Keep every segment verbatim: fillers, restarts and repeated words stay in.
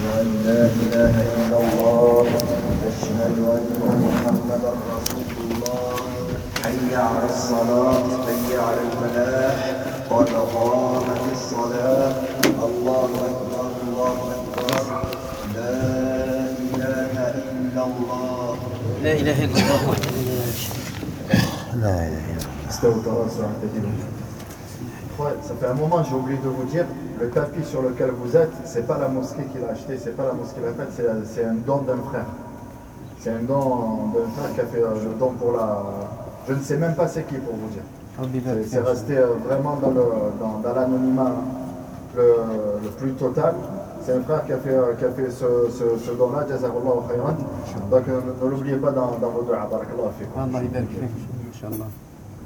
أن لا إله إلا الله أشهد أن محمدا رسول الله حي على الصلاة حي على الفلاح قد قامت الصلاة الله أكبر الله أكبر لا إله إلا الله لا إله إلا الله وحده لا لا إله إلا الله. Ouais, ça fait un moment, j'ai oublié de vous dire, le tapis sur lequel vous êtes, c'est pas la mosquée qui l'a acheté, c'est pas la mosquée qui l'a fait, c'est un don d'un frère. C'est un don d'un frère qui a fait le don pour la... Je ne sais même pas c'est qui pour vous dire. C'est resté vraiment dans dans, dans l'anonymat le, le plus total. C'est un frère qui a fait, qui a fait ce, ce, ce don-là, Jazahullah khayran. Donc ne, ne l'oubliez pas dans, dans vos doigts. Barakallah fiik. Allah يبارك فيك إن شاء الله.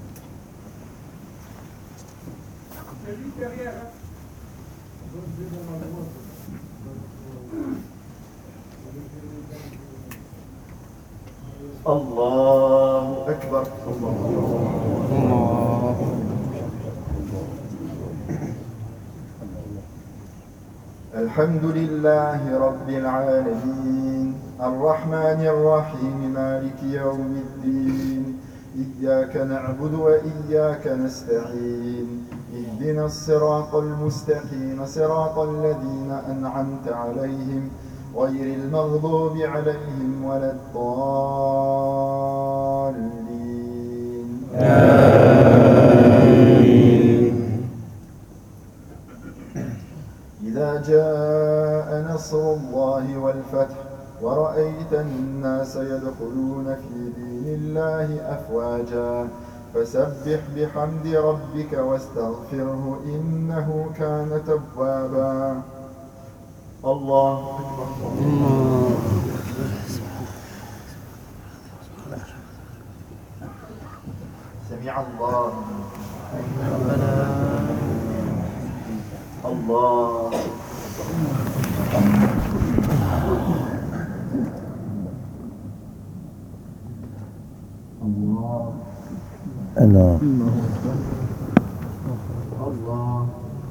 الله أكبر. الحمد لله رب العالمين الرحمن الرحيم مالك يوم الدين إياك نعبد وإياك نستعين اهدنا الصراط المستقيم صراط الذين أنعمت عليهم غير المغضوب عليهم ولا الضالين آمين. إذا جاء نصر الله والفتح ورأيت الناس يدخلون في دين الله أفواجا فسبح بحمد ربك واستغفره إنه كان توابا. الله أكبر. سمع الله الله الله الله الله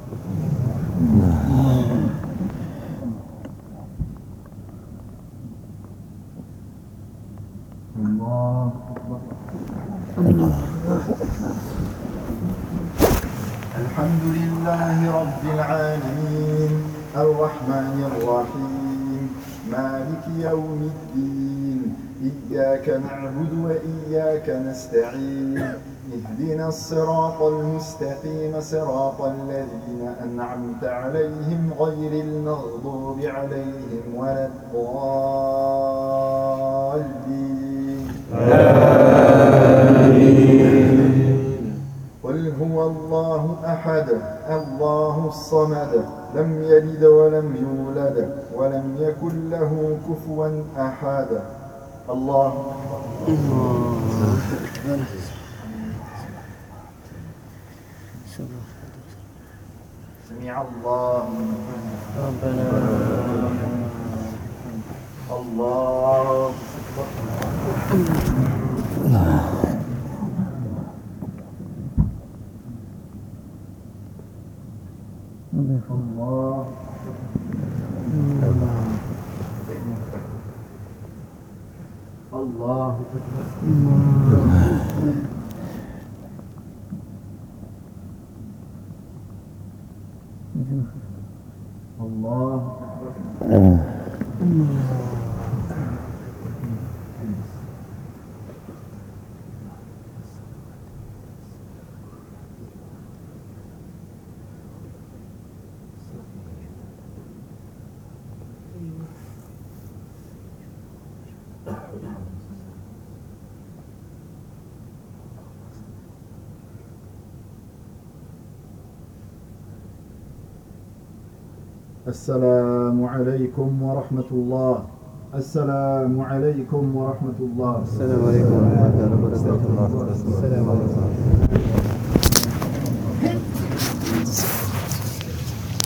الله أكبر. الحمد لله رب العالمين الرحمن الرحيم مالك يوم الدين إياك نعبد وإياك نستعين اهدنا الصراط المستقيم صراط الذين أنعمت عليهم غير المغضوب عليهم ولا الضالين آمين. قل هو الله أحد الله الصمد لم يلد ولم يولد ولم يكن له كفوا أحد. الله سمع الله ربنا الله الله الله الله السلام عليكم ورحمة الله. السلام عليكم ورحمة الله. السلام عليكم ورحمة الله وبركاته. السلام عليكم.